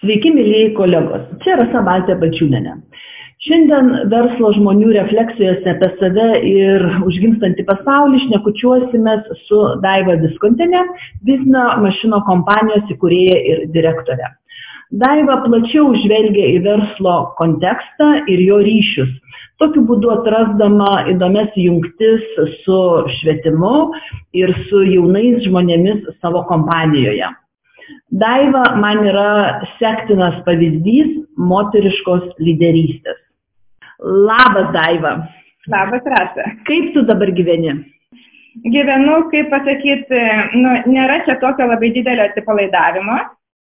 Sveiki, mėlyjei kolegos. Čia Rasa Baltė Balčiūnienė. Šiandien verslo žmonių refleksijose apie save ir užgimstantį pasaulį šnekučiuosimės su Daiva Viskontiene, Biznio mašino kompanijos įkūrėja ir direktorė. Daiva plačiau žvelgia į verslo kontekstą ir jo ryšius, tokiu būdu atrasdama įdomias jungtis su švietimu ir su jaunais žmonėmis savo kompanijoje. Daiva man yra sektinas pavyzdys moteriškos lyderystės. Labas, Daiva. Labas, Rasa. Kaip tu dabar gyveni? Gyvenu, kaip pasakyti, nėra čia tokio labai didelio atsipalaidavimo,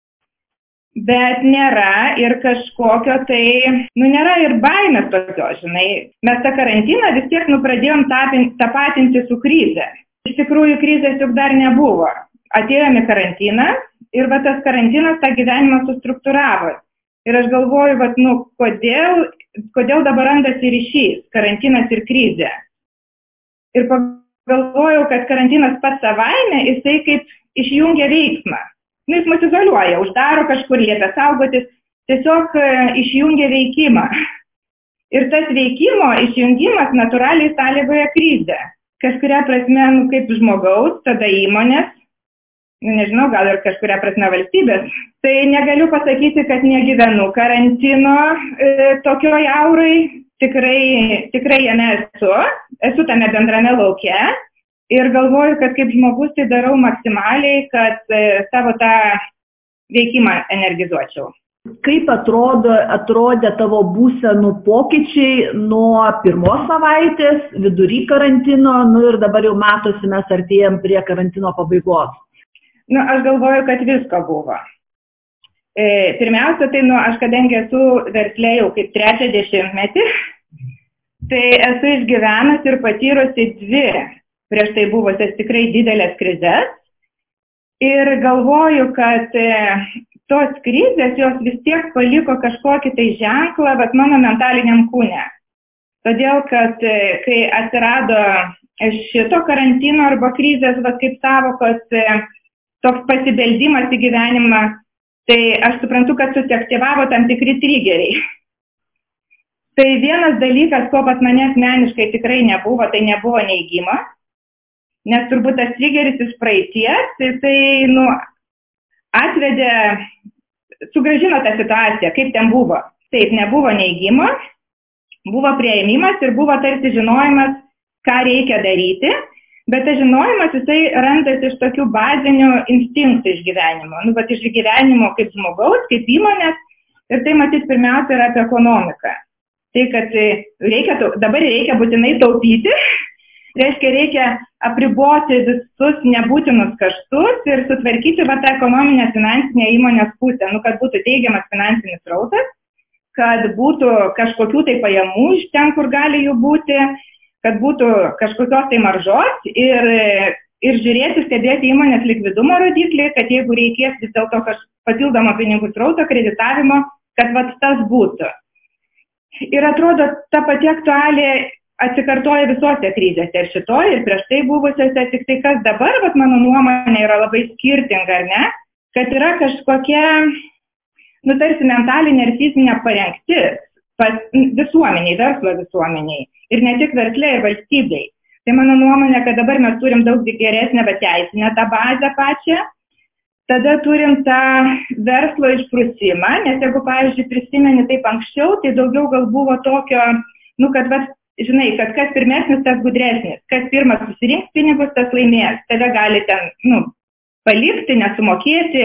bet nėra ir kažkokio tai, nėra ir baimės tokio, žinai. Mes tą karantiną vis tiek pradėjom tapatinti su krize. Iš tikrųjų, krizės juk dar nebuvo. Atėjome į karantiną ir tas karantinas tą gyvenimą sustruktūravo. Ir aš galvoju, kodėl dabar randasi ryšys, karantinas ir krizė. Ir pagalvojau, kad karantinas pats savaime, jisai kaip išjungia veiksmą. Jis mus izoliuoja, uždaro kažkur, liepia saugotis, tiesiog išjungia veikimą. Ir tas veikimo išjungimas natūraliai sąlygoja krizę. Kažkuria prasme, kaip žmogaus, tada įmonės, nežinau, gal ir kažkuria prasme valstybės. Tai negaliu pasakyti, kad negyvenu karantino tokioj aurai, tikrai jame esu tame bendrame lauke ir galvoju, kad kaip žmogus tai darau maksimaliai, kad savo tą veikimą energizuočiau. Kaip atrodė tavo būsenų pokyčiai nuo pirmos savaitės, vidury karantino, ir dabar jau matosi, mes artėjam prie karantino pabaigos? Aš galvoju, kad visko buvo. Pirmiausia, tai aš kadangi esu verslė jau kaip 30 metį, tai esu išgyvenus ir patyrusi 2 prieš tai buvusias tikrai didelės krizės. Ir galvoju, kad tos krizės jos vis tiek paliko kažkokį tai ženklą mano mentaliniam kūne. Todėl, kad kai atsirado šito karantino arba krizės, kaip savokos, toks pasibeldimas į gyvenimą, tai aš suprantu, kad susiaktyvavo tam tikri trigeriai. Tai vienas dalykas, ko pas mane asmeniškai tikrai nebuvo, tai nebuvo neigimo, nes turbūt tas trigeris iš praeities, tai atvedė, sugrąžino tą situaciją, kaip ten buvo. Taip, nebuvo neigimo, buvo priėmimas ir buvo tarsi žinojimas, ką reikia daryti. Bet tas žinojimas, jisai randasi iš tokių bazinių instinktų iš gyvenimo. Iš gyvenimo kaip žmogaus, kaip įmonės. Ir tai matyt pirmiausia yra apie ekonomiką. Tai, kad dabar reikia būtinai taupyti, reiškia reikia apriboti visus nebūtinus kaštus ir sutvarkyti tą ekonominę finansinę įmonės pusę. Kad būtų teigiamas finansinis srautas, kad būtų kažkokių tai pajamų iš ten, kur gali jų būti, kad būtų kažkokios tai maržos ir žiūrėti, stebėti įmonės likvidumo rodiklį, kad jeigu reikės vis dėlto papildomo pinigų srauto, kreditavimo, kad tas būtų. Ir atrodo, ta pati aktualija atsikartoja visose krizėse, ir šitoje, ir prieš tai buvusiose, tik tai kas dabar, mano nuomonė, yra labai skirtinga, ar ne? Kad yra kažkokia, tarsi mentalinė ir fizinė parengtis visuomeniai, verslo visuomeniai. Ir ne tik verslė ir valstybei. Tai mano nuomonė, kad dabar mes turim daug geresnę, bet teisinę tą bazę pačią. Tada turim tą verslo išprusimą, nes jeigu, pavyzdžiui, prisimeni taip anksčiau, tai daugiau gal buvo tokio, kad kas pirmesnis, tas gudresnis. Kas pirmas susirinks pinigus, tas laimės. Tave gali ten, palikti, nesumokėti.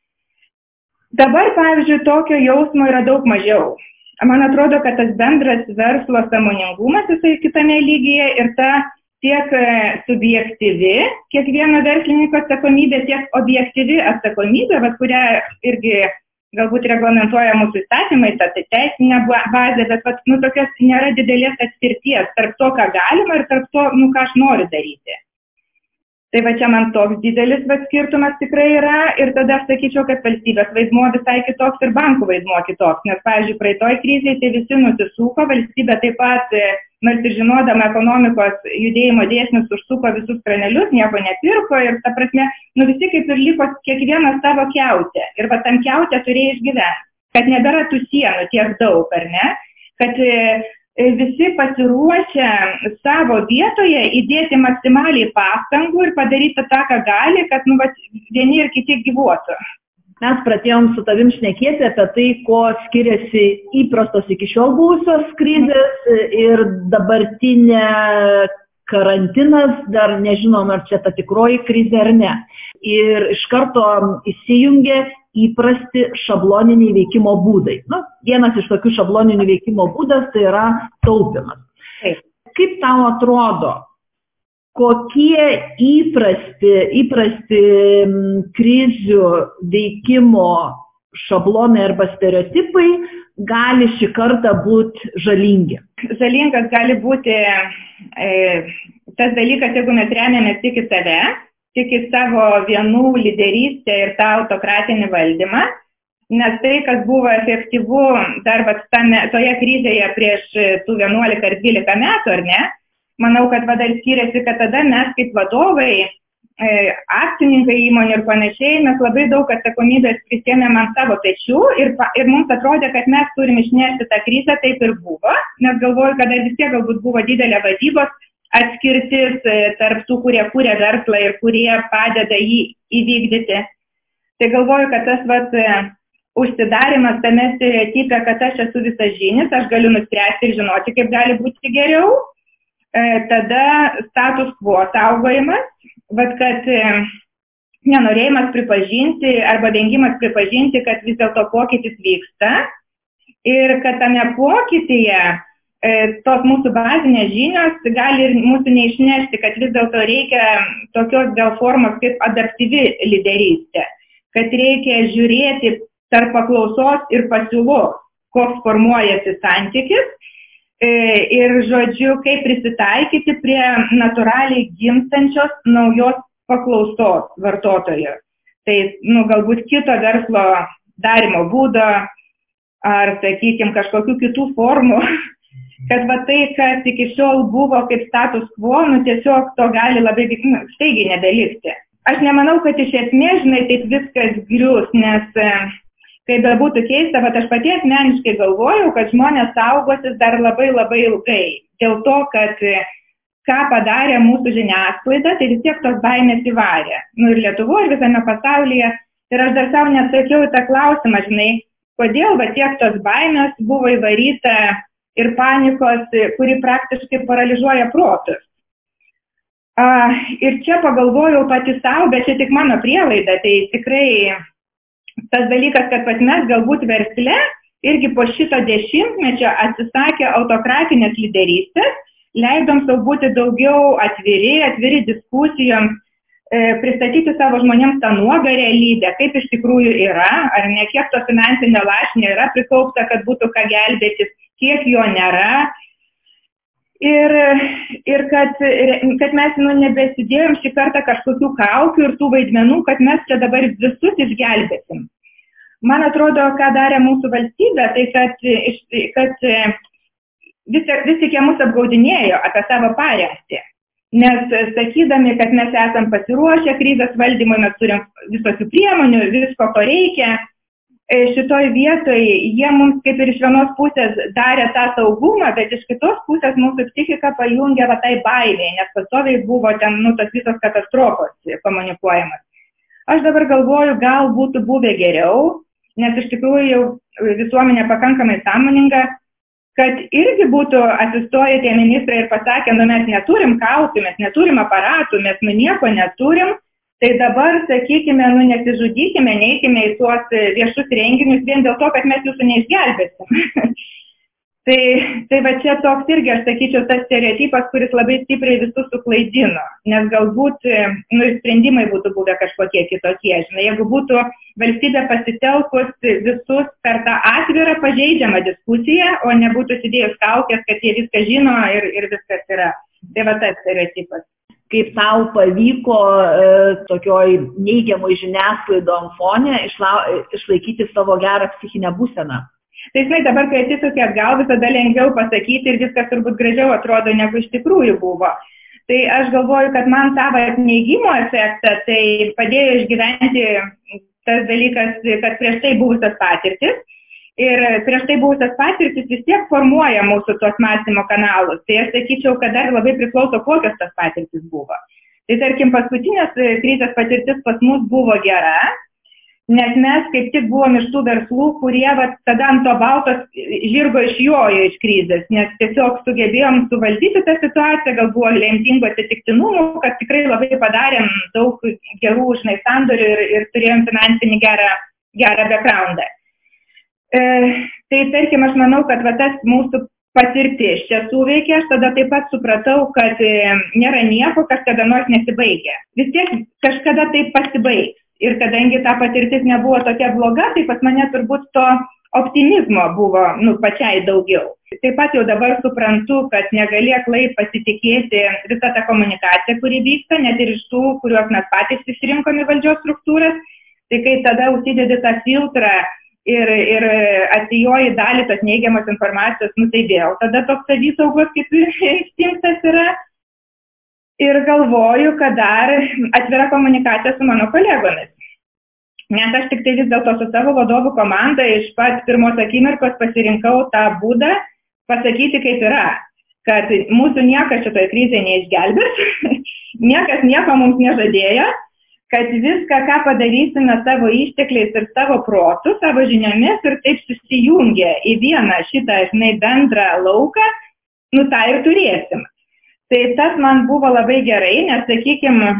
Dabar, pavyzdžiui, tokio jausmo yra daug mažiau. Man atrodo, kad tas bendras verslo sąmoningumas jisai kitame lygyje ir ta tiek subjektyvi kiekvieno verslininko atsakomybė, tiek objektyvi atsakomybė, kurią irgi galbūt reglamentuoja mūsų įstatymai, ta teisinė bazė, bet tokios nėra didelės atskirties tarp to, ką galima ir tarp to, ką aš noriu daryti. Tai va čia man toks didelis skirtumas tikrai yra ir tada aš sakyčiau, kad valstybės vaidmuo visai kitoks ir bankų vaidmuo kitoks, nes, pavyzdžiui, praeitoj krizėje tai visi nusisuko, valstybė taip pat, nors ir žinodama ekonomikos judėjimo dėsnius, užsuko visus kranelius, nieko nepirko ir ta prasme, visi kaip ir liko kiekvienas savo kiautę ir va tam kiautę turėjo išgyventi, kad nebėra tų sienų tiek daug, ar ne, kad visi pasiruošę savo vietoje įdėti maksimaliai pastangų ir padaryti tą, ką gali, kad vieni ir kiti gyvuotų. Mes pradėjom su tavim šnekėti apie tai, ko skiriasi įprastos iki šiol buvusios krizės ir dabartinė karantinas, dar nežinom, ar čia ta tikroji krizė ar ne. Ir iš karto įsijungia įprasti šabloniniai veikimo būdai. Vienas iš tokių šabloninių veikimo būdas tai yra taupimas. Kaip tau atrodo, kokie įprasti krizių veikimo šablonai arba stereotipai gali šį kartą būti žalingi? Žalingas gali būti tas dalykas, jeigu mes remiamės tik į save, tik į savo vienų lyderystę ir tą autokratinį valdymą, nes tai, kas buvo efektyvu dar toje krizėje prieš tų 11 ar 12 metų, ar ne, manau, kad dar skiriasi, kad tada mes kaip vadovai, akcininkai įmonių ir panašiai, mes labai daug atsakomybės prisėmėm ant savo pečių ir mums atrodė, kad mes turim išnešti tą krizę, taip ir buvo, nes galvoju, kad vis tiek galbūt buvo didelė vadybos atskirtis tarp tų, kurie kūrė verslą ir kurie padeda jį įvykdyti. Tai galvoju, kad tas užsidarimas tame stereotipe, kad aš esu visažinis, aš galiu nuspręsti ir žinoti, kaip gali būti geriau. Tada status quo saugojimas, kad nenorėjimas pripažinti arba vengimas pripažinti, kad vis dėlto pokytis vyksta ir kad tame pokytyje tos mūsų bazinės žinios gali ir mūsų neišnešti, kad vis dėlto reikia tokios gal formos kaip adaptyvi lyderystė, kad reikia žiūrėti tarp paklausos ir pasiūlos, koks formuojasi santykis ir, žodžiu, kaip prisitaikyti prie natūraliai gimstančios naujos paklausos vartotojo. Tai, galbūt kito verslo darimo būdo ar, sakykime, kažkokių kitų formų, kad tai, kas iki šiol buvo kaip status quo, tiesiog to gali labai staigiai nebelikti. Aš nemanau, kad iš esmės, taip viskas grius, nes, kaip bebūtų keista, aš pati asmeniškai galvojau, kad žmonės saugosis dar labai labai ilgai. Dėl to, kad ką padarė mūsų žiniasklaida, tai vis tiek tos baimės įvarė. Ir Lietuvoje, ir visame pasaulyje. Ir aš dar savo neatsakiau į tą klausimą, kodėl tiek tos baimės buvo įvaryta ir panikos, kuri praktiškai paralyžuoja protus. Ir čia pagalvojau pati savo, bet čia tik mano prielaida, tai tikrai tas dalykas, kad pas mes galbūt versle irgi po šito dešimtmečio atsisakė autokratinės lyderystės, leidom savo būti daugiau atviri diskusijoms, pristatyti savo žmonėms tą nuogą realybę, kaip iš tikrųjų yra, ar ne kiek to finansinio lašinio yra prikaupta, kad būtų ką gelbėtis, kiek jo nėra. Ir kad mes nebesidėjom šį kartą kažkokių kaukių ir tų vaidmenų, kad mes čia dabar visus išgelbėsim. Man atrodo, ką darė mūsų valstybė, tai kad vis tik jie mus apgaudinėjo apie savo parengtį. Nes sakydami, kad mes esam pasiruošę krizės valdymui, mes turim visokių priemonių, visko, ko reikia, šitoj vietoj jie mums kaip ir iš vienos pusės darė tą saugumą, bet iš kitos pusės mūsų psichika pajungė tai baimėje, nes pastoviai buvo ten tos visos katastrofos komunikuojamas. Aš dabar galvoju, gal būtų buvę geriau, nes iš tikrųjų jau visuomenė pakankamai sąmoninga, kad irgi būtų atsistoję tie ministrai ir pasakė, mes neturim kaukių, mes neturim aparatų, mes nieko neturim, tai dabar, sakykime, nesižudykime, neikime į tuos viešus renginius vien dėl to, kad mes jūsų neišgelbėsim. Tai va čia toks irgi, aš sakyčiau, tas stereotipas, kuris labai stipriai visus suklaidino, nes galbūt sprendimai būtų buvę kažkokie kitokie. Jeigu būtų valstybė pasitelkus visus per tą atvirą pažeidžiamą diskusiją, o nebūtų sudėjus kaukės, kad jie viską žino ir viskas yra. Tai va tas stereotipas. kaip tau pavyko tokioj neigiamoj žiniasklaidom fone išlaikyti savo gerą psichinę būseną? Tai žinai, dabar, kai atsisuki atgal, visada lengviau pasakyti ir viskas turbūt gražiau atrodo, negu iš tikrųjų buvo. Tai aš galvoju, kad man tą neigimo efektą tai padėjo išgyventi tas dalykas, kad prieš tai buvusios patirtis. Ir prieš tai buvusios patirtis vis tiek formuoja mūsų tuos mąstymo kanalus. Tai aš sakyčiau, kad dar labai priklauso, kokios tas patirtis buvo. Tai tarkim, paskutinės krizės patirtis pas mus buvo gera, nes mes kaip tik buvom iš tų verslų, kurie tada ant to baltos žirgo išjojo iš krizės, nes tiesiog sugebėjom suvaldyti tą situaciją, gal buvo lemtingų atsitiktinumų, kad tikrai labai padarėm daug gerų sandorių ir turėjom finansinį gerą backgroundą. Tai tarkim, aš manau, kad tas mūsų patirtis čia suveikė, aš tada taip pat supratau, kad nėra nieko, kas kada nors nesibaigia. Vis tiek kažkada tai pasibaigs. Ir kadangi ta patirtis nebuvo tokia bloga, tai pas mane turbūt to optimizmo buvo pačiai daugiau. Taip pat jau dabar suprantu, kad negali aklai pasitikėti visą tą komunikaciją, kuri vyksta, net ir iš tų, kuriuos mes patys išrinkom į valdžios struktūras. Tai kai tada užsidedi tą filtrą ir atsijoji dalį tos neigiamos informacijos, tai vėl tada toks savisaugos kaip instinktas yra. Ir galvoju, kad dar atvira komunikacija su mano kolegomis. Nes aš tik tai vis dėlto su savo vadovų komanda iš pat pirmos akimirkos pasirinkau tą būdą pasakyti, kaip yra. Kad mūsų niekas šitoje krizėje neišgelbės, niekas nieko mums nežadėjo, kad viską, ką padarysime savo ištekliais ir savo protu, savo žiniomis ir taip susijungia į vieną šitą, bendrą lauką, tą ir turėsim. Tai tas man buvo labai gerai, nes, sakykime,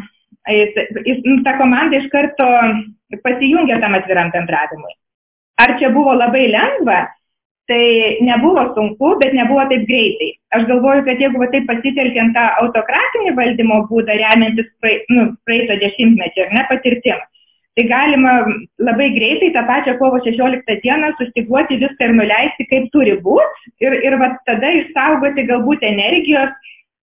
ta komanda iš karto pasijungė tam atviram bendravimui. Ar čia buvo labai lengva? Tai nebuvo sunku, bet nebuvo taip greitai. Aš galvoju, kad jeigu taip pasitelkiant tą autokratinį valdymo būdą, remiantis praeito dešimtmečio patirtim, tai galima labai greitai tą pačią kovo 16 dieną sustyguoti viską ir nuleisti, kaip turi būti, ir tada išsaugoti galbūt energijos,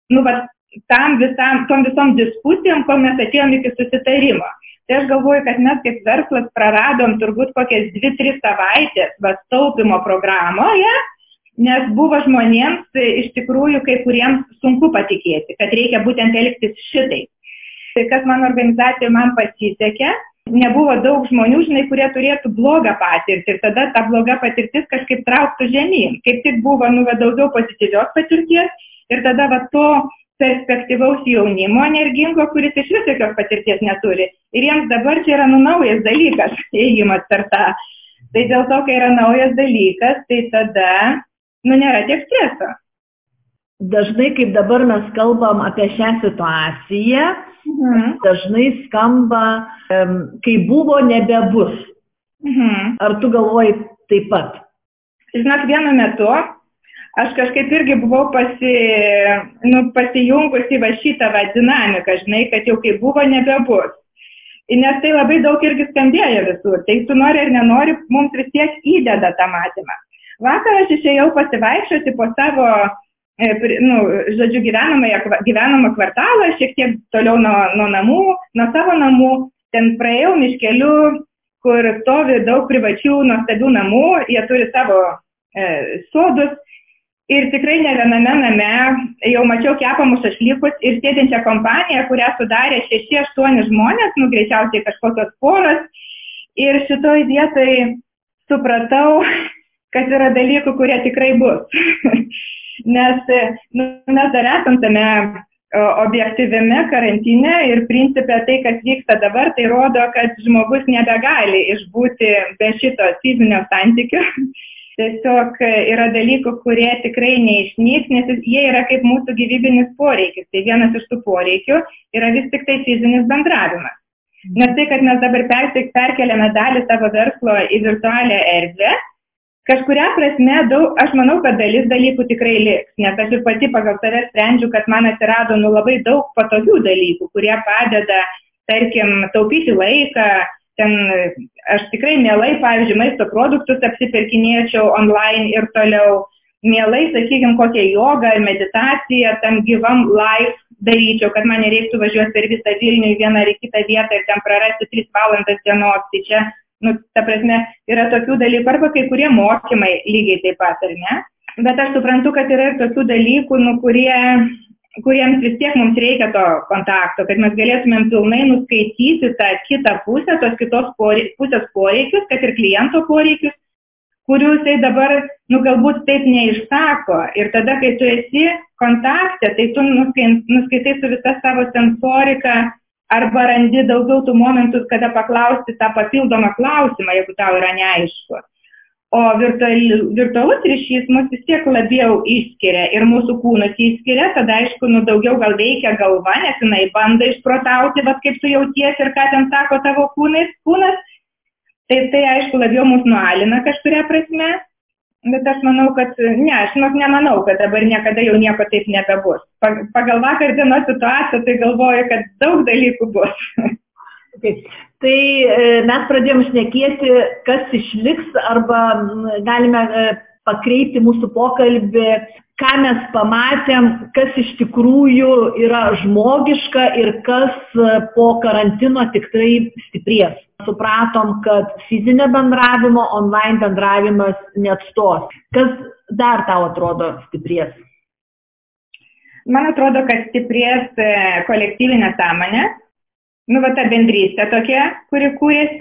tom visom diskusijom, kol mes atėjom iki susitarimo. Tai aš galvoju, kad mes kaip verslas praradom turbūt kokias 2-3 savaitės taupimo programoje, nes buvo žmonėms iš tikrųjų kai kuriems sunku patikėti, kad reikia būtent elgtis šitai. Tai kas mano organizacijoje man pasisekė, nebuvo daug žmonių, kurie turėtų blogą patirtį ir tada ta bloga patirtis kažkaip trauktų žemyn. Kaip tik buvo daugiau pozityvios patirties ir tada to perspektyvaus jaunimo energingo, kuris iš vis jokios patirties neturi. Ir jiems dabar čia yra naujas dalykas, ėjimas per tą. Tai dėl to, kai yra naujas dalykas, tai tada nėra tiek streso. Dažnai, kaip dabar mes kalbam apie šią situaciją, dažnai skamba, kai buvo, nebebus. Ar tu galvoji taip pat? Žinok, vienu metu aš kažkaip irgi buvau pasijungusi šitą dinamiką, kad jau kaip buvo, nebebus. Nes tai labai daug irgi skambėjo visur. Tai tu nori ar nenori, mums vis tiek įdeda tą matymą. Vakar aš išėjau pasivaikščioti po savo, gyvenamą kvartalą, šiek tiek toliau nuo savo namų. Ten praėjau miškeliu, kur stovi daug privačių nuostabių namų, jie turi savo sodus. Ir tikrai ne viename name jau mačiau kepamus šašlykus ir sėdinčią kompaniją, kurią sudarė 6-8 žmonės, greičiausiai kažkokios poros. Ir šitoj vietoj supratau, kad yra dalykų, kurie tikrai bus. Nes mes dar esam tame objektyviame karantine ir principe tai, kas vyksta dabar, tai rodo, kad žmogus nebegali išbūti be šito fizinio santykio. Tiesiog yra dalykų, kurie tikrai neišnyks, nes jie yra kaip mūsų gyvybinis poreikis. Tai vienas iš tų poreikių yra vis tik tai fizinis bendravimas. Nes tai, kad mes dabar perkeliame dalį savo verslo į virtualią erdvę, kažkuria prasme, aš manau, kad dalis dalykų tikrai liks. Nes aš ir pati pagal save sprendžiu, kad man atsirado labai daug patogių dalykų, kurie padeda, tarkim, taupyti laiką. Ten aš tikrai mielai, pavyzdžiui, maisto produktus apsipirkinėčiau online ir toliau. Mielai, sakykime, kokią jogą ar meditaciją tam gyvam live daryčiau, kad man nereiktų važiuoti per visą Vilnių į vieną ar į kitą vietą ir ten prarasti 3 valandas dienos. Tai čia, ta prasme, yra tokių dalykų, arba kai kurie mokymai lygiai taip pat, ar ne? Bet aš suprantu, kad yra ir tokių dalykų, kuriems vis tiek mums reikia to kontakto, kad mes galėtumėm pilnai nuskaityti tą kitą pusę, tos kitos pusės poreikius, kad ir kliento poreikius, kurių jisai dabar, galbūt taip neišsako. Ir tada, kai tu esi kontakte, tai tu nuskaitai su visa savo sensorika arba randi daugiau tų momentų, kada paklausti tą papildomą klausimą, jeigu tau yra neaišku. O virtualus ryšys mus vis tiek labiau išskiria ir mūsų kūnus išskiria, tada aišku, daugiau gal veikia galva, nes jinai bando išprotauti, bet kaip tu jauties ir ką ten sako tavo kūnas. Tai aišku, labiau mus nualina kažkuria prasme, bet aš manau, kad, aš nemanau, kad dabar niekada jau nieko taip nebebus. Pagal vakar dienos situaciją, tai galvoju, kad daug dalykų bus. Okay. Tai mes pradėjom šnekėti, kas išliks, arba galime pakreipti mūsų pokalbį, ką mes pamatėm, kas iš tikrųjų yra žmogiška ir kas po karantino tikrai stiprės. Supratom, kad fizinio bendravimo, online bendravimas neatstos. Kas dar tau atrodo stiprės? Man atrodo, kad stiprės kolektyvinė sąmonė. Ta bendrystė tokia, kuri kūrėsi,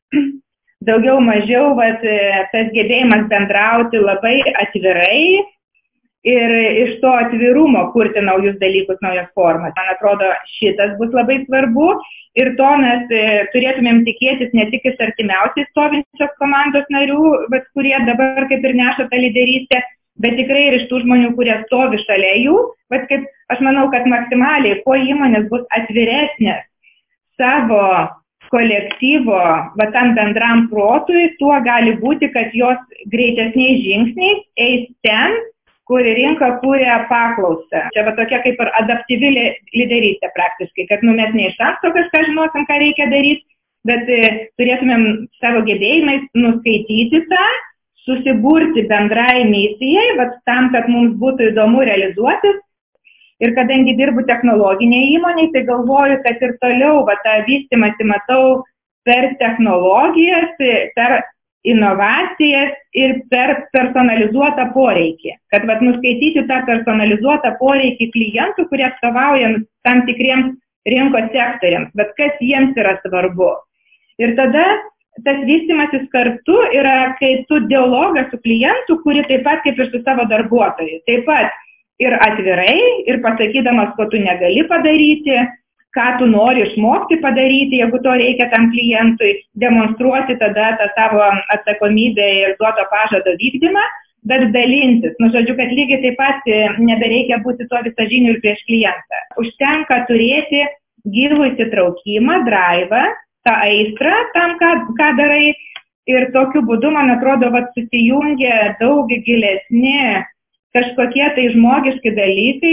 daugiau mažiau tas gebėjimas bendrauti labai atvirai ir iš to atvirumo kurti naujus dalykus, naujas formas. Man atrodo, šitas bus labai svarbu ir to mes turėtumėm tikėtis ne tik iš artimiausiai stovinčios komandos narių, kurie dabar kaip ir neša tą lyderystę, bet tikrai ir iš tų žmonių, kurie stovi šalia jų. Kaip aš manau, kad maksimaliai, kuo įmonės bus atviresnės savo kolektyvo, tam bendram protui, tuo gali būti, kad jos greitesniais žingsniais eis ten, kur rinka kūrė paklausą. Čia tokia kaip ir adaptyvi lyderystė praktiškai, kad mes ne iš anksto kažką žinosim, ką reikia daryti, bet turėtumėm savo gebėjimais nuskaityti tą, susiburti bendrai misijai, tam, kad mums būtų įdomu realizuotis. Ir kadangi dirbu technologinėje įmonėje, tai galvoju, kad ir toliau tą vystymąsi matau per technologijas, per inovacijas ir per personalizuotą poreikį. Kad nuskaityti tą personalizuotą poreikį klientų, kurie atstovauja tam tikriems rinkos sektoriams, bet kas jiems yra svarbu. Ir tada tas vystymasis kartu yra, kai tu dialogą su klientu, kuri taip pat kaip ir su savo darbuotojais. Taip pat ir atvirai, ir pasakydamas, ko tu negali padaryti, ką tu nori išmokti padaryti, jeigu to reikia tam klientui, demonstruoti tada tą savo atsakomybę ir duoto pažado vykdymą, bet dalintis. Žodžiu, kad lygiai taip pat nebereikia būti to visažiniu ir prieš klientą. Užtenka turėti gilų įsitraukimą, draivą, tą aistrą tam, ką darai. Ir tokiu būdu, man atrodo, susijungia daug gilesni kažkokie tai žmogiški dalykai,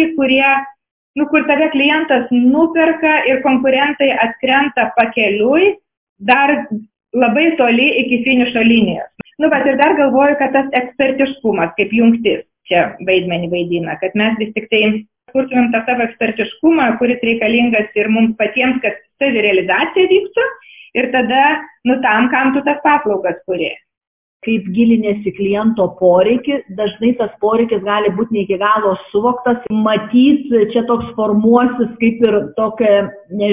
kur tave klientas nuperka ir konkurentai atkrenta pakeliui dar labai toli iki finišo linijos. Ir dar galvoju, kad tas ekspertiškumas kaip jungtis čia vaidmenį vaidina, kad mes vis tik tai kurtumėm tą savo ekspertiškumą, kuris reikalingas ir mums patiems, kad savirealizacija vyktų ir tada, tam, kam tu tas paslaugas kuri. Kaip gilinėsi kliento poreikį, dažnai tas poreikis gali būti ne iki galo suvoktas. Matyt, čia toks formuosis kaip ir tokia,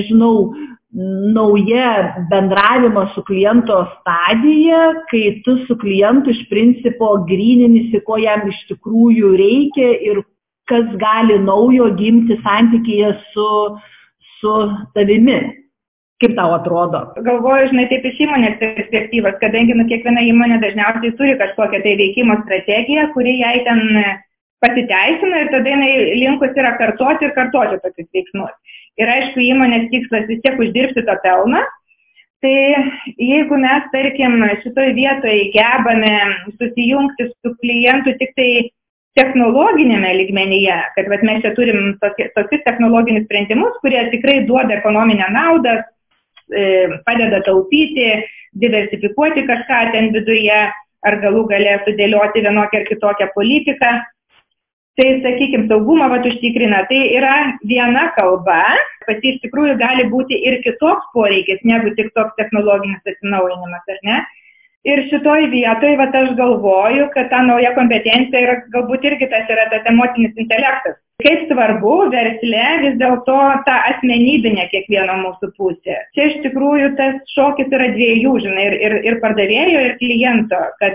nauja bendravimo su kliento stadija, kai tu su klientu iš principo gryninisi, ko jam iš tikrųjų reikia ir kas gali naujo gimti santykyje su tavimi. Kaip tau atrodo? Galvoju, taip iš įmonės perspektyvos, kadangi kiekviena įmonė dažniausiai turi kažkokią tai veikimo strategiją, kuri jai ten pasiteisina ir tada jinai linkus yra kartoti tokius veiksmus. Ir aišku, įmonės tikslas vis tiek uždirbti to pelną. Tai jeigu mes, tarkim, šitoj vietoje gebame susijungti su klientu tik tai technologinėme lygmenyje, kad mes čia turim tokius technologinius sprendimus, kurie tikrai duoda ekonominę naudą, padeda taupyti, diversifikuoti kažką ten viduje, ar galų galę sudėlioti vienokią ar kitokią politiką. tai, sakykime, saugumą užtikrina, tai yra viena kalba, pati iš tikrųjų gali būti ir kitoks poreikis, negu tik toks technologinis atsinaujinimas, ar ne? Ir šitoj vietoj, aš galvoju, kad ta nauja kompetencija yra, galbūt irgi tas yra tas emocinis intelektas. Kaip svarbu versle vis dėlto ta asmenybinė kiekvieno mūsų pusė. Čia iš tikrųjų tas šokis yra dviejų, žinai, ir pardavėjo, ir kliento, kad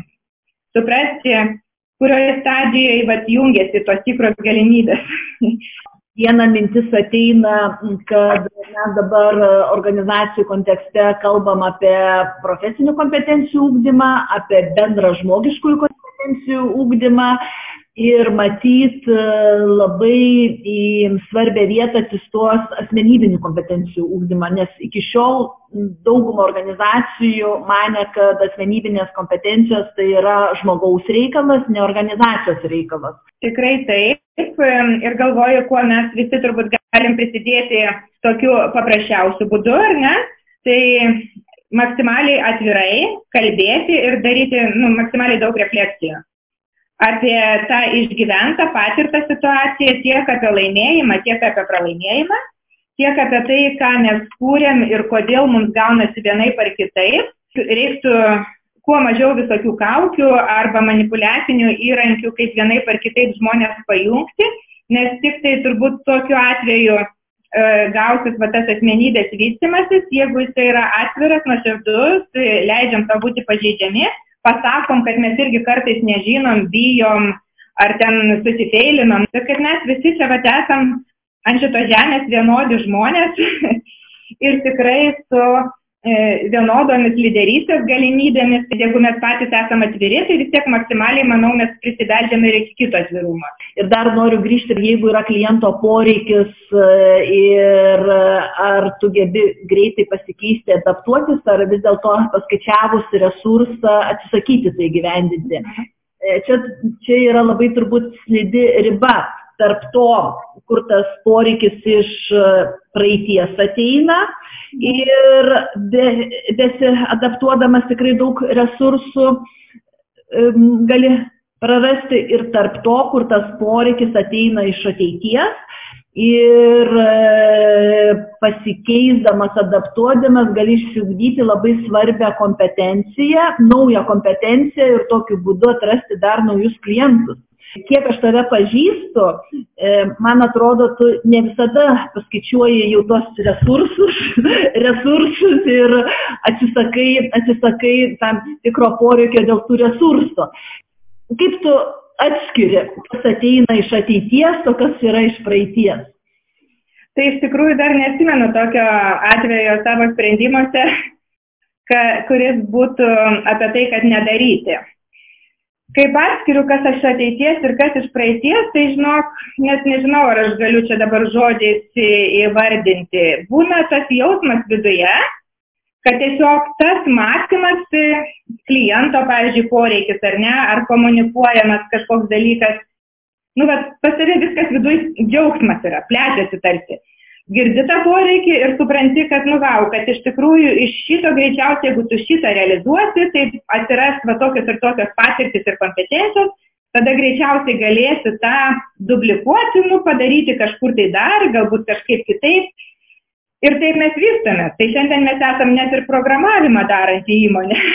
suprasti, kurioje stadijoje jungiasi tos tikros galimybės. Viena mintis ateina, kad mes dabar organizacijų kontekste kalbam apie profesinių kompetencijų ugdymą, apie bendrą žmogiškųjų kompetencijų ugdymą ir matyt labai į svarbę vietą atsistos asmenybinių kompetencijų ugdymą, nes iki šiol dauguma organizacijų mane, kad asmenybinės kompetencijos tai yra žmogaus reikalas, ne organizacijos reikalas. Tikrai taip. Ir galvoju, kuo mes visi turbūt galim prisidėti tokiu paprasčiausiu būdu, ar ne? Tai maksimaliai atvirai kalbėti ir daryti maksimaliai daug refleksijų apie tą išgyventą patirtą situaciją, tiek apie laimėjimą, tiek apie pralaimėjimą, tiek apie tai, ką mes kūrėm ir kodėl mums gaunasi vienaip ar kitaip. Reiktų kuo mažiau visokių kaukių arba manipuliacinių įrankių, kaip vienaip ar kitaip žmonės pajungti, nes tik tai turbūt tokiu atveju gausis tas asmenybės vystymasis, jeigu jis yra atviras, nuoširdus, leidžiam tą būti pažeidžiami, pasakom, kad mes irgi kartais nežinom, bijom ar ten susifeilinom, bet kad mes visi čia esam ant šitos žemės vienodi žmonės ir tikrai su vienodomis lyderystės galimybėmis. Jeigu mes patys esame atviri, tai vis tiek maksimaliai, manau, mes prisibeldžiame ir iki kito atvirumo. Ir dar noriu grįžti, jeigu yra kliento poreikis ir ar tu gebi greitai pasikeisti, adaptuotis, ar vis dėlto paskaičiavus resursą atsisakyti tai gyvendinti. Čia yra labai turbūt slidi riba tarp to, kur tas poreikis iš praeities ateina ir besiadaptuodamas tikrai daug resursų gali prarasti ir tarp to, kur tas poreikis ateina iš ateities ir pasikeisdamas, adaptuodamas gali išsiugdyti labai svarbią kompetenciją, naują kompetenciją ir tokiu būdu atrasti dar naujus klientus. Kiek aš tave pažįstu, man atrodo, tu ne visada paskaičiuoji jau tos resursus ir atsisakai tam tikro poreikio dėl tų resursų. Kaip tu atskiri, kas ateina iš ateities, o kas yra iš praeities? Tai iš tikrųjų dar neatsimenu tokio atvejo savo sprendimuose, kuris būtų apie tai, kad nedaryti. Kaip atskiriu, kas iš ateities ir kas iš praeities, tai žinok, net nežinau, ar aš galiu čia dabar žodžiais įvardinti. Būna tas jausmas viduje, kad tiesiog tas mąstymas kliento, pavyzdžiui, poreikis ar ne, ar komunikuojamas kažkoks dalykas, pas tave viskas viduje džiaugsmas yra, plečiasi tarsi. Girdi tą poreikį ir supranti, kad kad iš tikrųjų iš šito greičiausiai, jeigu tu šitą realizuosi, tai atsiras tokios ir tokios patirtis ir kompetencijos, tada greičiausiai galėsi tą duplikuoti, padaryti kažkur tai dar, galbūt kažkaip kitaip. Ir taip mes vystame. Tai šiandien mes esam net ir programavimą darantį įmonę.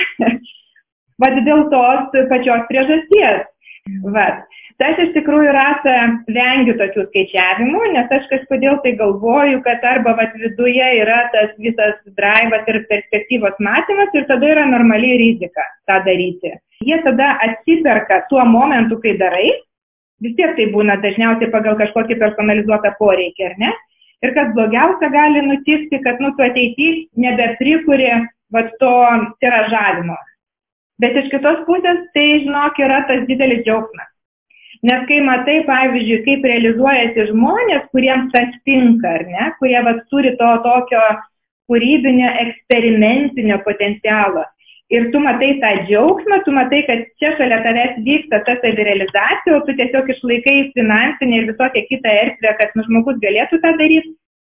Dėl tos pačios priežasties. Tai aš iš tikrųjų, Rasa, vengiu tokių skaičiavimų, nes aš kažkodėl tai galvoju, kad arba viduje yra tas visas drivas ir perspektyvos matymas ir tada yra normali rizika tą daryti. Jie tada atsiperka tuo momentu, kai darai, vis tiek tai būna dažniausiai pagal kažkokį personalizuotą poreikį, ar ne? Ir kas blogiausia gali nutikti, kad tu ateityje nebeprikuri to tiražavimo. Bet iš kitos pusės tai, žinok, yra tas didelis džiaugsmas. Nes kai matai, pavyzdžiui, kaip realizuojasi žmonės, kuriems tas tinka, ar ne, kurie turi to tokio kūrybinio, eksperimentinio potencialo. Ir tu matai tą džiaugsmą, tu matai, kad čia šalia tavęs vyksta ta savirealizacija, o tu tiesiog išlaikai finansinį ir visokią kitą erdvę, kad žmogus galėtų tą daryti.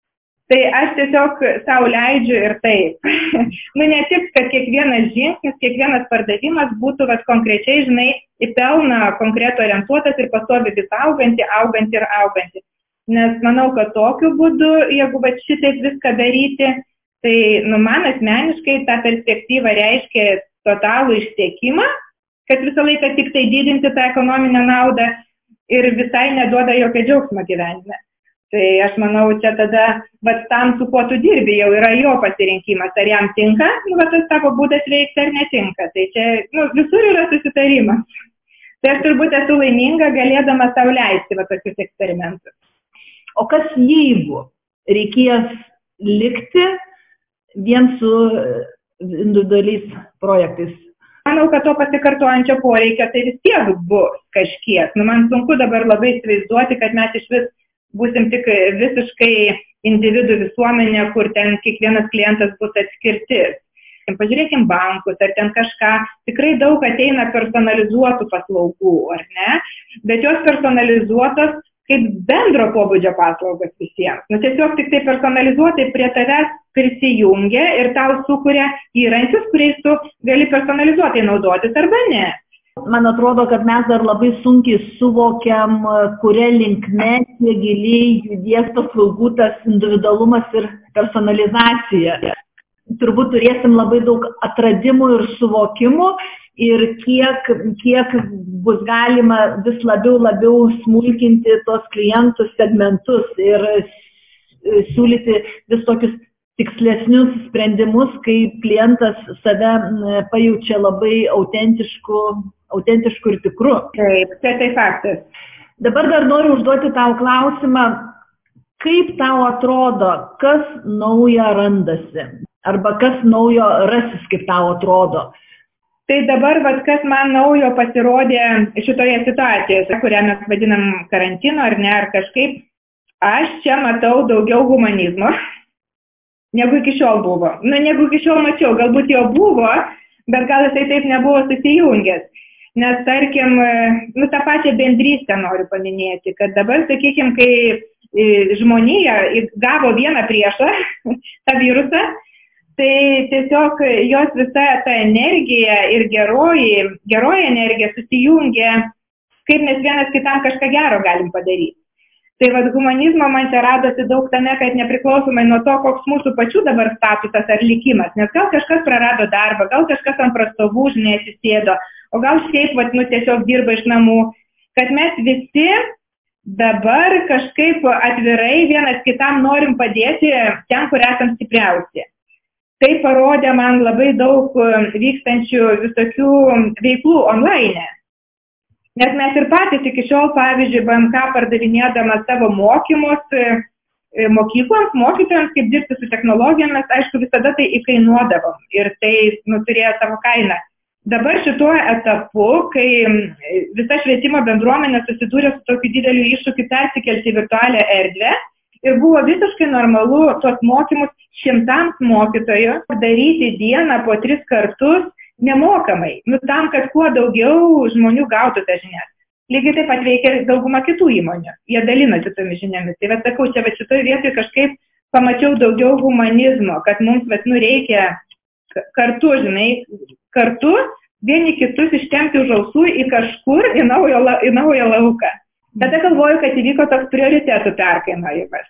Tai aš tiesiog savo leidžiu ir taip. Ne tik, kad kiekvienas žingsnis, kiekvienas pardavimas būtų konkrečiai, žinai, į pelną konkretų orientuotas ir pastovi vis auganti. Nes manau, kad tokiu būdu, jeigu šitaip viską daryti, tai man asmeniškai ta perspektyva reiškia totalų išsiekimą, kad visą laiką tik tai didinti tą ekonominę naudą ir visai neduoda jokio džiaugsmo gyvenime. Tai aš manau, čia tada, tam, su kuo tu dirbi, jau yra jo pasirinkimas, ar jam tinka, tas tavo būdas veikti ar netinka. Tai čia, visur yra susitarimas. Tai aš turbūt esu laiminga, galėdama sau leisti tokius eksperimentus. O kas jeigu reikės likti vien su individualiais projektais? Manau, kad to pasikartojančio poreikio tai vis tiek bus kažkiek. Man sunku dabar labai įsivaizduoti, kad mes iš vis būsim tik visiškai individų visuomenė, kur ten kiekvienas klientas bus atskirtis. Pažiūrėkim bankus, ar ten kažką, tikrai daug ateina personalizuotų paslaugų, ar ne? Bet jos personalizuotos kaip bendro pobūdžio paslaugos visiems. Tiesiog tik tai personalizuotai prie tavęs prisijungia ir tau sukuria įrankius, kuriais tu gali personalizuotai naudotis arba ne. Man atrodo, kad mes dar labai sunkiai suvokiam, kuria linkme tiek giliai judės paslaugų tas individualumas ir personalizacija. Turbūt turėsim labai daug atradimų ir suvokimų ir kiek bus galima vis labiau smulkinti tos klientų segmentus ir siūlyti vis tokius tikslesnius sprendimus, kai klientas save pajaučia labai autentišku ir tikru. Taip, tai faktas. Dabar dar noriu užduoti tau klausimą, kaip tau atrodo, kas nauja randasi, arba kas naujo rasis, kaip tau atrodo? Tai dabar, kas man naujo pasirodė šitoje situacijoje, kurią mes vadinam karantino ar ne, ar kažkaip, aš čia matau daugiau humanizmo, negu iki šiol buvo. Negu iki šiol mačiau, galbūt jo buvo, bet gal jisai taip nebuvo susijungęs. Nes, tarkim, tą pačią bendrystę noriu paminėti, kad dabar, sakykime, kai žmonija gavo vieną priešą, tą virusą, tai tiesiog jos visa ta energija ir geroji energija susijungia, kaip mes vienas kitam kažką gero galim padaryti. Tai humanizmo man čia radosi daug tame, kad nepriklausomai nuo to, koks mūsų pačių dabar statusas ar likimas, nes gal kažkas prarado darbą, gal kažkas ant prastovų, žinai, atsisėdo, o gal šiaip, tiesiog dirba iš namų, kad mes visi dabar kažkaip atvirai vienas kitam norim padėti ten, kur esam stipriausi. Tai parodė man labai daug vykstančių visokių veiklų online. Nes mes ir patys iki šiol, pavyzdžiui, BMK pardavinėdama savo mokymus mokykloms, mokytojams, kaip dirbti su technologijomis, aišku, visada tai įkainuodavom ir tai turėjo savo kainą. Dabar šituo etapu, kai visa švietimo bendruomenė susidūrė su tokiu dideliu iššūkiu persikelti į virtualią erdvę ir buvo visiškai normalu tos mokymus 100 mokytojų daryti dieną po 3 kartus nemokamai, tam, kad kuo daugiau žmonių gautų tą žinias. Lygiai taip pat veikia dauguma kitų įmonių. Jie dalinosi tomis žiniomis. Tai sakau, čia šitoje vietoje kažkaip pamačiau daugiau humanizmo, kad mums reikia kartu, žinai, kartu vieni kitus ištempti už ausų į kažkur, į naują lauką. Tada galvoju, kad įvyko toks prioritetų perkainojimas.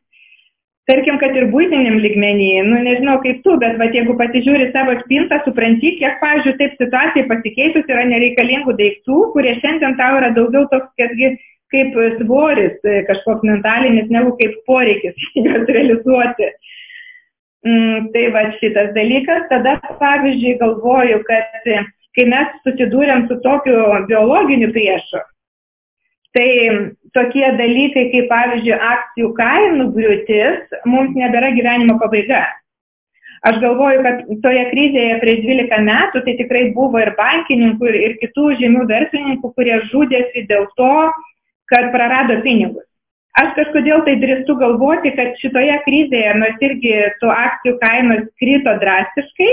Tarkim, kad ir buitiniam lygmenį, nežinau kaip tu, bet jeigu pasižiūri savo spintą, supranti, kiek, pavyzdžiui, taip situacijai pasikeitus yra nereikalingų daiktų, kurie šiandien tau yra daugiau toks kaip svoris, kažkoks mentalinis, negu kaip poreikis juos realizuoti. Tai šitas dalykas, tada, pavyzdžiui, galvoju, kad kai mes susidūrėm su tokiu biologiniu priešu, tai tokie dalykai, kaip pavyzdžiui, akcijų kainų griūtis, mums nebėra gyvenimo pabaiga. Aš galvoju, kad toje krizėje prieš 12 metų tai tikrai buvo ir bankininkų, ir kitų žymių verslininkų, kurie žudėsi dėl to, kad prarado pinigus. Aš kažkodėl tai drįstu galvoti, kad šitoje krizėje, nors irgi tų akcijų kainos krito drastiškai,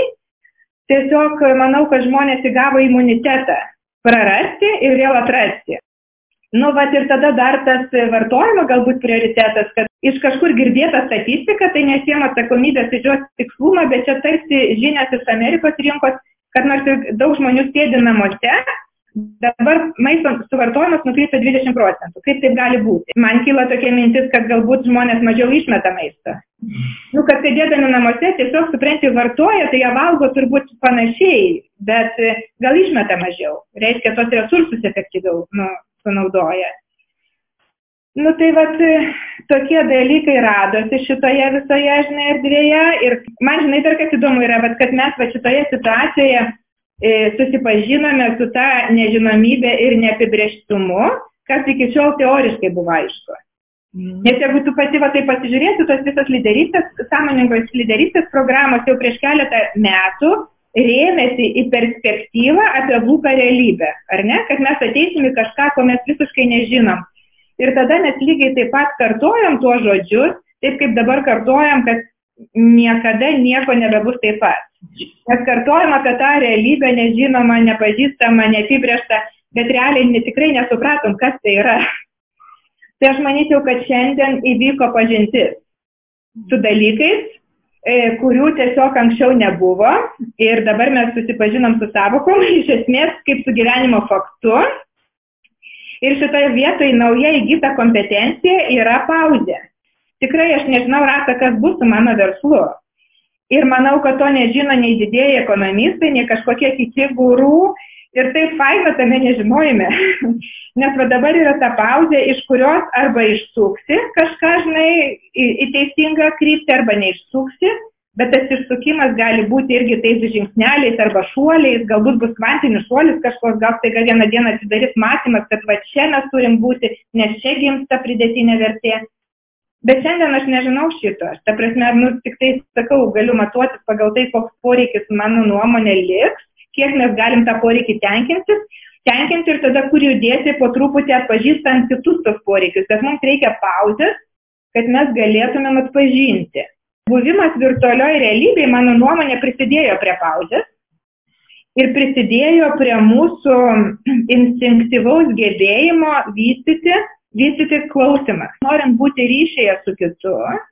tiesiog manau, kad žmonės įgavo imunitetą prarasti ir vėl atrasti. Nu, vat ir tada dar tas vartojimo galbūt prioritetas, kad iš kažkur girdėta statistika, tai nesiema atsakomybės už jos tikslumą, bet čia tarsi žinios iš Amerikos rinkos, kad nors ir daug žmonių sėdi namuose, dabar maisto suvartojimas nukrito 20%. Kaip taip gali būti? Man kyla tokia mintis, kad galbūt žmonės mažiau išmeta maistą. Nu, kad sėdėdami namuose tiesiog supranti vartoja, tai jie valgo turbūt panašiai, bet gal išmeta mažiau. Reiškia, tos resursus efektyviau sunaudoja. Nu, tai vat tokie dalykai radosi šitoje visoje, žinai, erdvėje. Ir man, žinai, dar kas įdomu yra, vat, kad mes va šitoje situacijoje susipažinome su ta nežinomybė ir neapibrėžtumu, kas iki šiol teoriškai buvo aišku. Nes jeigu tu pati va tai pasižiūrėsi, tos visos lyderystės, sąmoningos lyderystės programos jau prieš keletą metų rėmėsi į perspektyvą apie būką realybę, ar ne? Kad mes ateisim į kažką, ko mes visiškai nežinom. Ir tada mes lygiai taip pat kartojam tuos žodžius, taip kaip dabar kartojam, kad niekada nieko nebebus taip pat. Mes kartojam apie tą realybę nežinomą, nepažįstamą, neapibrėžtą, bet realiai tikrai nesupratom, kas tai yra. Tai aš manyčiau, kad šiandien įvyko pažintis su dalykais, kurių tiesiog anksčiau nebuvo. Ir dabar mes susipažinom su savokom, iš esmės kaip su gyvenimo faktu. Ir šitoje vietoje nauja įgyta kompetencija yra pauzė. Tikrai aš nežinau, Rasa, kas bus su mano verslu. Ir manau, kad to nežino nei didieji ekonomistai, nei kažkokie kiti gurų. Ir taip faina tame nežinojime. Nes va dabar yra ta pauzė, iš kurios arba išsuksi kažką, žinai, į teisingą kryptį, arba neišsuksi. Bet tas išsukimas gali būti irgi tais žingsneliais arba šuoliais, galbūt bus kvantinis šuolis kažkoks, gal staiga vieną dieną atsidarys matymas, kad va čia mes turim būti, nes čia gimsta pridėtinė vertė. Bet šiandien aš nežinau šito. Ta prasme, tik tai sakau, galiu matuotis pagal tai, koks poreikis mano nuomonė liks, kiek mes galim tą poreikį tenkinti ir tada kur judėti po truputį atpažįstant kitus tos poreikius. Bet mums reikia pauzės, kad mes galėtumėm atpažinti. Buvimas virtualioje realybėje, mano nuomonė, prisidėjo prie pauzės ir prisidėjo prie mūsų instinktyvaus gebėjimo vystyti klausimą. Norint būti ryšyje su kitu,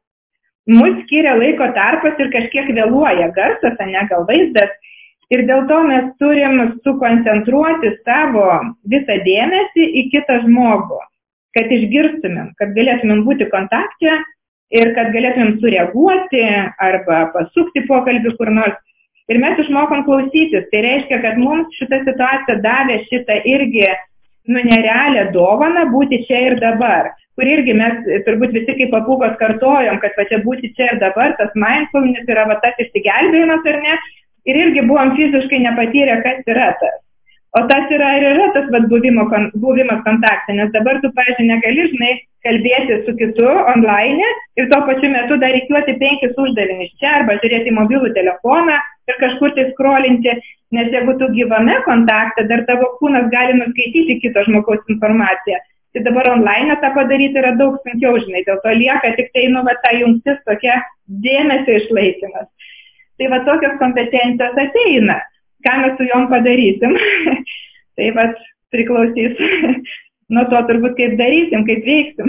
mus skiria laiko tarpas ir kažkiek vėluoja garsas, ne gal vaizdas. Ir dėl to mes turim sukoncentruoti savo visą dėmesį į kitą žmogų, kad išgirstumėm, kad galėtumėm būti kontakte ir kad galėtumėm sureaguoti arba pasukti pokalbį kur nors. Ir mes išmokom klausytis. Tai reiškia, kad mums šita situacija davė šitą irgi nerealią dovaną būti čia ir dabar. Kur irgi mes turbūt visi kaip papūgos kartojom, kad va čia būti čia ir dabar, tas mindfulness yra va tas išsigelbėjimas ar ne. Ir irgi buvom fiziškai nepatyrę, kas yra tas. O tas yra ir yra tas vat, buvimas kontakte, nes dabar tu, pavyzdžiui, negali, žinai, kalbėti su kitu online ir tuo pačiu metu dar įkiuoti 5 uždavinius čia arba žiūrėti mobilų telefoną ir kažkur tai scrollinti, nes jeigu tu gyvame kontakte, dar tavo kūnas gali nuskaityti kito žmogaus informaciją. Tai dabar online tą padaryti yra daug sunkiau, žinai, dėl to lieka tik tai, ta jungtis tokia dėmesio išlaikymas. Tai va tokios kompetencijos ateina. Ką mes su jom padarysim? Tai va priklausys nuo to turbūt kaip darysim, kaip veiksim.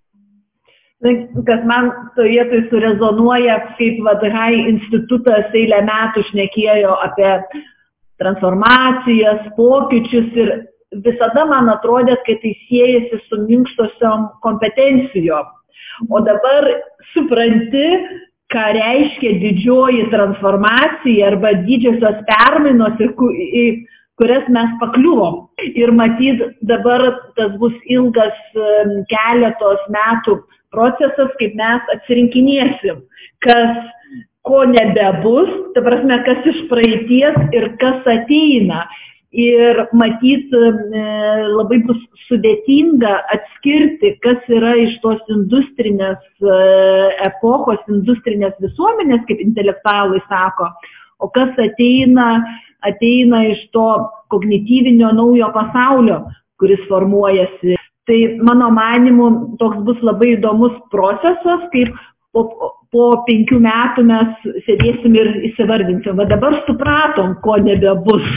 Kas man toje tai surezonuoja, kaip VDHI institutas eilę metų šnekėjo apie transformacijas, pokyčius ir visada man atrodė, kad tai siejasi su minkštosiom kompetencijom. O dabar supranti, ką reiškia didžioji transformacija arba didžiosios permainos, kurias mes pakliuvom. Ir matyt, dabar tas bus ilgas keletos metų procesas, kaip mes atsirinkinėsim, ko nebebus, ta prasme, kas iš praeities ir kas ateina. Ir matyt, labai bus sudėtinga atskirti, kas yra iš tos industrinės epochos, industrinės visuomenės, kaip intelektualai sako, o kas ateina iš to kognityvinio naujo pasaulio, kuris formuojasi. Tai mano manymu, toks bus labai įdomus procesas, kaip po 5 metų mes sėdėsim ir įsivardinsim. Va dabar supratom, ko nebebus.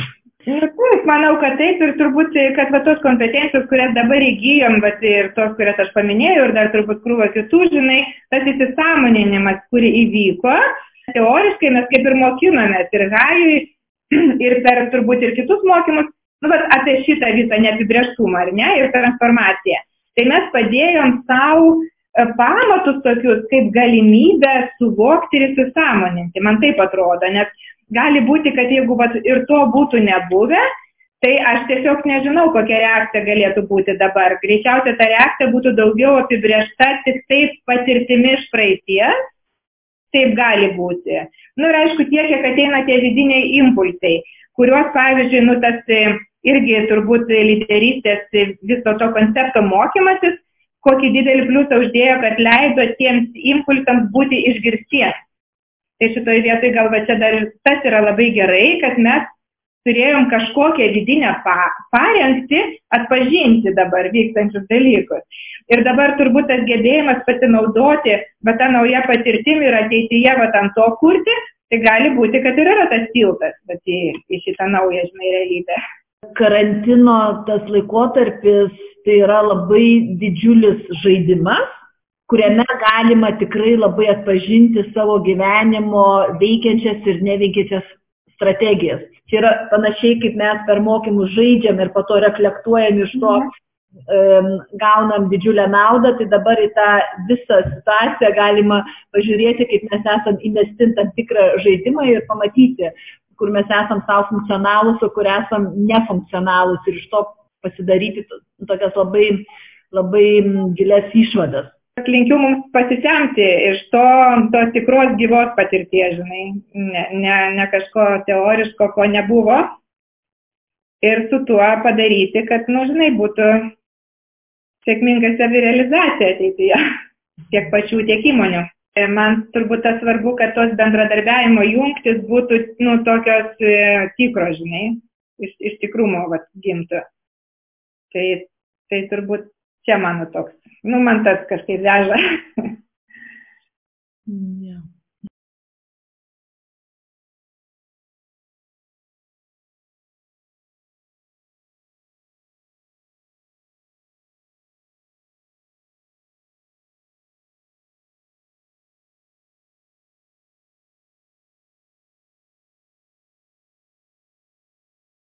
Taip, manau, kad taip ir turbūt, kad va tos kompetencijos, kurias dabar įgyjom, va, ir tos, kurias aš paminėjau, ir dar turbūt krūva kitų, žinai, tas įsisąmoninimas, kuri įvyko, teoriškai mes kaip ir mokinomės ir Hajui, ir per turbūt ir kitus mokymus, nu, va, apie šitą visą neapibrėžtumą, ar ne, ir transformaciją. Tai mes padėjom savo pamatus tokius kaip galimybę suvokti ir įsisąmoninti. Man taip atrodo, nes gali būti, kad jeigu vat, ir to būtų nebuvę, tai aš tiesiog nežinau, kokia reakcija galėtų būti dabar. Greičiausiai ta reakcija būtų daugiau apibrėžta tik taip patirtimi iš praeities. Taip gali būti. Nu ir aišku, tiek, kiek ateina tie vidiniai impulsai, kuriuos, pavyzdžiui, nu tas irgi turbūt lyderystės viso to koncepto mokymasis, kokį didelį pliusą uždėjo, kad leido tiems impulsams būti išgirstiems. Tai šitoje vietoje gal va čia dar tas yra labai gerai, kad mes turėjom kažkokią vidinę parengtį atpažinti dabar vykstančius dalykus. Ir dabar turbūt tas gebėjimas pasinaudoti va tą naują patirtimį ir ateityje va ant to kurti, tai gali būti, kad ir yra tas tiltas į šitą naują, žinai, realybę. Karantino tas laikotarpis tai yra labai didžiulis žaidimas, kuriame galima tikrai labai atpažinti savo gyvenimo veikiančias ir neveikiančias strategijas. Čia yra panašiai, kaip mes per mokymus žaidžiam ir po to reflektuojam iš to, gaunam didžiulę naudą, tai dabar į tą visą situaciją galima pažiūrėti, kaip mes esam įmesti tam tikrą žaidimą ir pamatyti, kur mes esam savo funkcionalūs, o kur esam nefunkcionalūs ir iš to pasidaryti tokias labai, labai gilias išvadas. Linkiu mums pasisemti iš tos tikros gyvos patirties, žinai, ne kažko teoriško, ko nebuvo. Ir su tuo padaryti, kad, nu, žinai, būtų sėkminga savirealizacija ateityje, tiek pačių, tiek įmonių. Man turbūt tas svarbu, kad tos bendradarbiavimo jungtis būtų, nu, tokios tikros, žinai, iš tikrumo gimtų. Tai turbūt čia mano toks, nu, man tas kažkaip veža. Yeah.